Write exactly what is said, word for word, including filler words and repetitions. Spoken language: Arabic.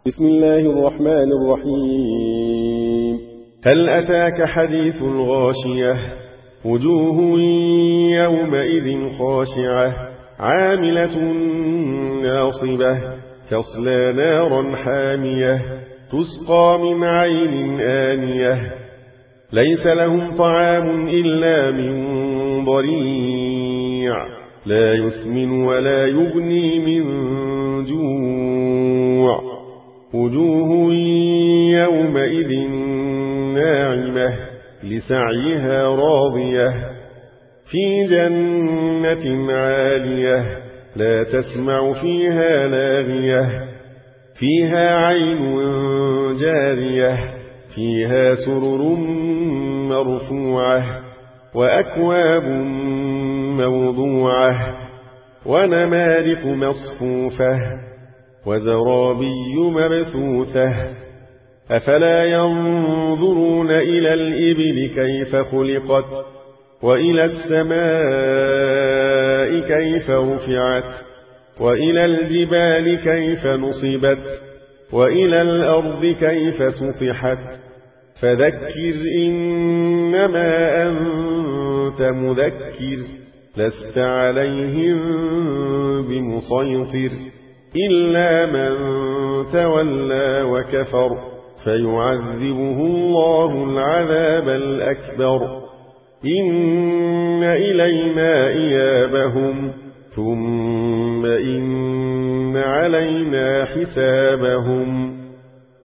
بسم الله الرحمن الرحيم. هل أتاك حديث الغاشية؟ وجوه يومئذ خاشعة عاملة ناصبة تصلى نارا حامية تسقى من عين آنية ليس لهم طعام إلا من ضريع لا يسمن ولا يغني من جوع وجوه يومئذ ناعمة لسعيها راضية في جنة عالية لا تسمع فيها لاغية فيها عين جارية فيها سرر مرفوعة وأكواب موضوعة ونمارق مصفوفة وزرابي مبثوثة أفلا ينظرون إلى الإبل كيف خلقت وإلى السماء كيف رفعت وإلى الجبال كيف نصبت وإلى الأرض كيف سطحت فذكر إنما أنت مذكر لست عليهم بمسيطر إلا من تولى وكفر فيعذبه الله العذاب الأكبر إن إلينا إيابهم ثم إن علينا حسابهم.